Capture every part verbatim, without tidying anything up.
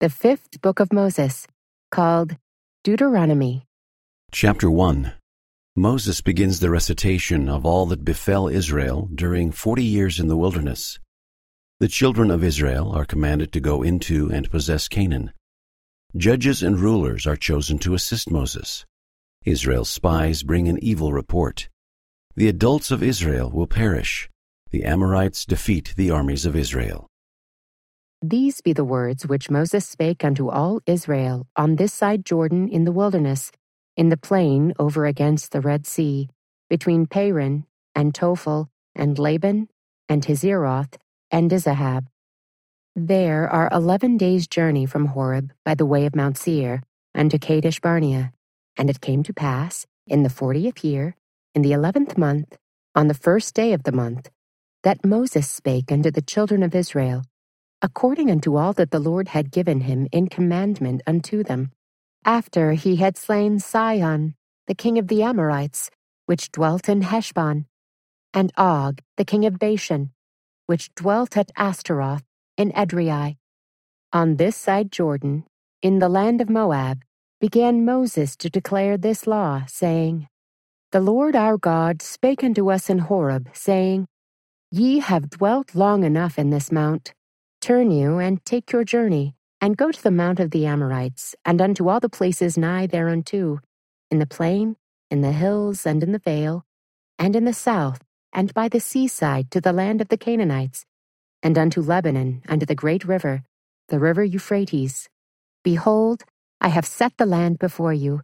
the fifth book of Moses, called Deuteronomy. Chapter one. Moses begins the recitation of all that befell Israel during forty years in the wilderness. The children of Israel are commanded to go into and possess Canaan. Judges and rulers are chosen to assist Moses. Israel's spies bring an evil report. The adults of Israel will perish. The Amorites defeat the armies of Israel. These be the words which Moses spake unto all Israel on this side Jordan in the wilderness, in the plain over against the Red Sea, between Paran and Tophel and Laban and Hazeroth and Dizahab. There are eleven days' journey from Horeb by the way of Mount Seir unto Kadesh Barnea. And it came to pass, in the fortieth year, in the eleventh month, on the first day of the month, that Moses spake unto the children of Israel, according unto all that the Lord had given him in commandment unto them, after he had slain Sihon, the king of the Amorites, which dwelt in Heshbon, and Og, the king of Bashan, which dwelt at Astaroth in Edrei. On this side Jordan, in the land of Moab, began Moses to declare this law, saying, The Lord our God spake unto us in Horeb, saying, Ye have dwelt long enough in this mount. Turn you, and take your journey, and go to the mount of the Amorites, and unto all the places nigh thereunto, in the plain, in the hills, and in the vale, and in the south, and by the seaside to the land of the Canaanites, and unto Lebanon, unto the great river, the river Euphrates. Behold, I have set the land before you.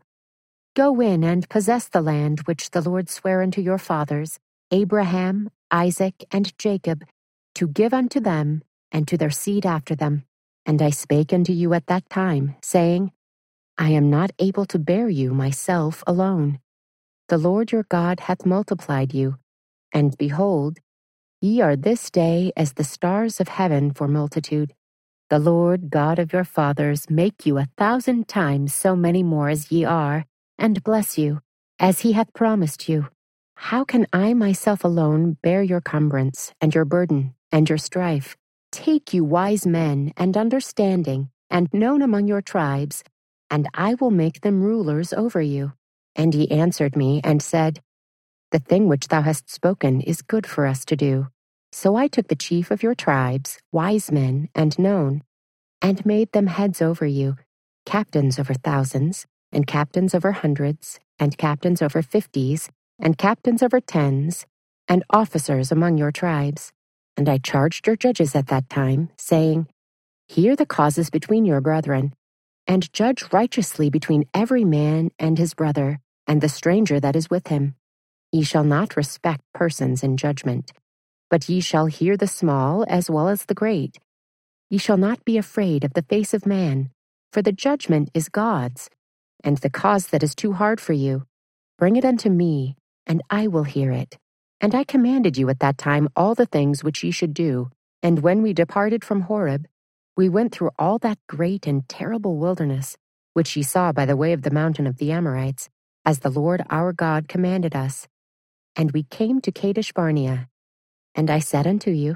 Go in and possess the land which the Lord sware unto your fathers, Abraham, Isaac, and Jacob, to give unto them and to their seed after them. And I spake unto you at that time, saying, I am not able to bear you myself alone. The Lord your God hath multiplied you, and behold, ye are this day as the stars of heaven for multitude. The Lord God of your fathers make you a thousand times so many more as ye are, and bless you, as he hath promised you. How can I myself alone bear your cumbrance, and your burden, and your strife? Take you wise men, and understanding, and known among your tribes, and I will make them rulers over you. And he answered me, and said, The thing which thou hast spoken is good for us to do. So I took the chief of your tribes, wise men, and known, and made them heads over you, captains over thousands, and captains over hundreds, and captains over fifties, and captains over tens, and officers among your tribes. And I charged your judges at that time, saying, Hear the causes between your brethren, and judge righteously between every man and his brother, and the stranger that is with him. Ye shall not respect persons in judgment, but ye shall hear the small as well as the great. Ye shall not be afraid of the face of man, for the judgment is God's. And the cause that is too hard for you, bring it unto me, and I will hear it. And I commanded you at that time all the things which ye should do. And when we departed from Horeb, we went through all that great and terrible wilderness, which ye saw by the way of the mountain of the Amorites, as the Lord our God commanded us. And we came to Kadesh Barnea. And I said unto you,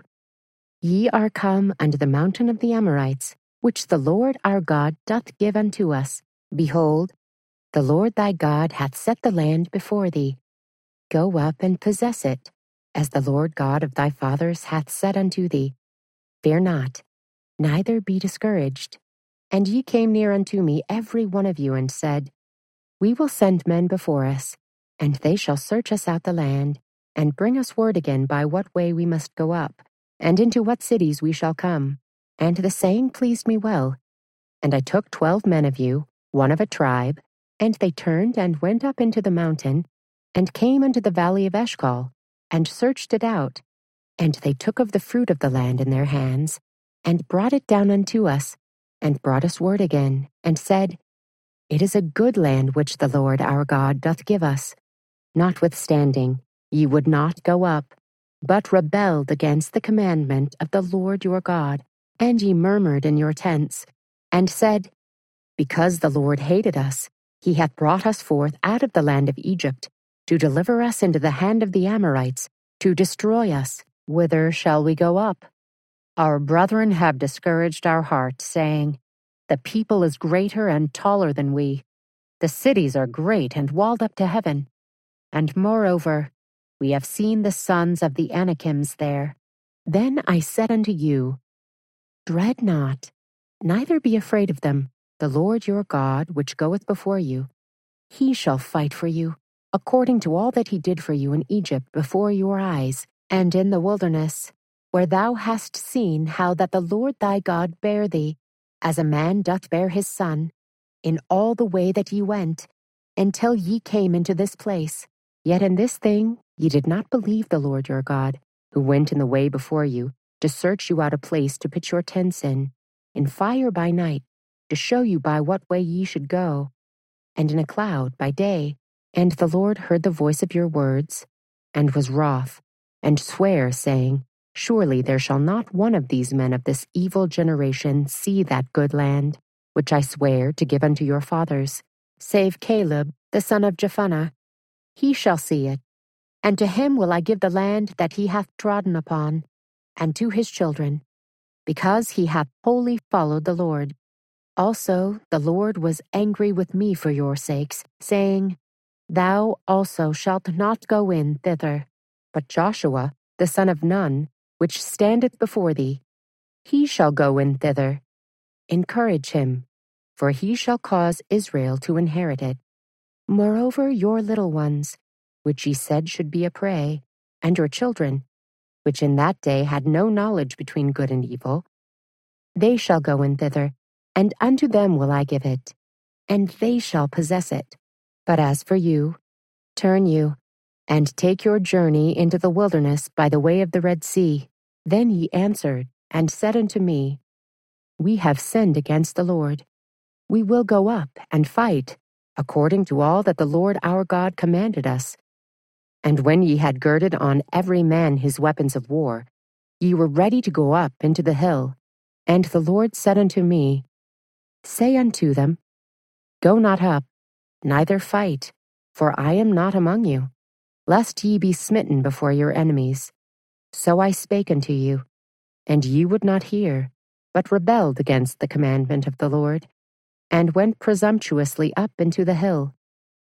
Ye are come unto the mountain of the Amorites, which the Lord our God doth give unto us. Behold, the Lord thy God hath set the land before thee. Go up and possess it, as the Lord God of thy fathers hath said unto thee. Fear not, neither be discouraged. And ye came near unto me every one of you, and said, We will send men before us, and they shall search us out the land, and bring us word again by what way we must go up, and into what cities we shall come. And the saying pleased me well. And I took twelve men of you, one of a tribe, and they turned and went up into the mountain, and came unto the valley of Eshcol, and searched it out. And they took of the fruit of the land in their hands, and brought it down unto us, and brought us word again, and said, It is a good land which the Lord our God doth give us. Notwithstanding, ye would not go up, but rebelled against the commandment of the Lord your God, and ye murmured in your tents, and said, Because the Lord hated us, he hath brought us forth out of the land of Egypt, to deliver us into the hand of the Amorites, to destroy us. Whither shall we go up? Our brethren have discouraged our hearts, saying, The people is greater and taller than we. The cities are great and walled up to heaven. And moreover, we have seen the sons of the Anakims there. Then I said unto you, Dread not, neither be afraid of them. The Lord your God, which goeth before you, he shall fight for you, according to all that he did for you in Egypt before your eyes, and in the wilderness, where thou hast seen how that the Lord thy God bare thee, as a man doth bear his son, in all the way that ye went, until ye came into this place. Yet in this thing ye did not believe the Lord your God, who went in the way before you, to search you out a place to pitch your tents in, in fire by night, to show you by what way ye should go, and in a cloud by day. And the Lord heard the voice of your words, and was wroth, and sware, saying, Surely there shall not one of these men of this evil generation see that good land, which I swear to give unto your fathers, save Caleb the son of Jephunneh. He shall see it, and to him will I give the land that he hath trodden upon, and to his children, because he hath wholly followed the Lord. Also the Lord was angry with me for your sakes, saying, Thou also shalt not go in thither, but Joshua the son of Nun, which standeth before thee, he shall go in thither. Encourage him, for he shall cause Israel to inherit it. Moreover, your little ones, which ye said should be a prey, and your children, which in that day had no knowledge between good and evil, they shall go in thither, and unto them will I give it, and they shall possess it. But as for you, turn you, and take your journey into the wilderness by the way of the Red Sea. Then he answered and said unto me, We have sinned against the Lord. We will go up and fight, according to all that the Lord our God commanded us. And when ye had girded on every man his weapons of war, ye were ready to go up into the hill. And the Lord said unto me, Say unto them, Go not up, neither fight, for I am not among you, lest ye be smitten before your enemies. So I spake unto you, and ye would not hear, but rebelled against the commandment of the Lord, and went presumptuously up into the hill.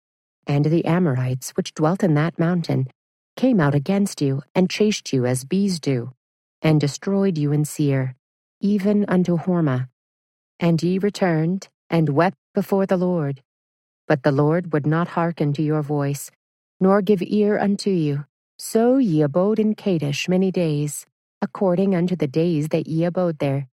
And the Amorites which dwelt in that mountain came out against you, and chased you as bees do, and destroyed you in Seir, even unto Hormah. And ye returned, and wept before the Lord. But the Lord would not hearken to your voice, nor give ear unto you. So ye abode in Kadesh many days, according unto the days that ye abode there.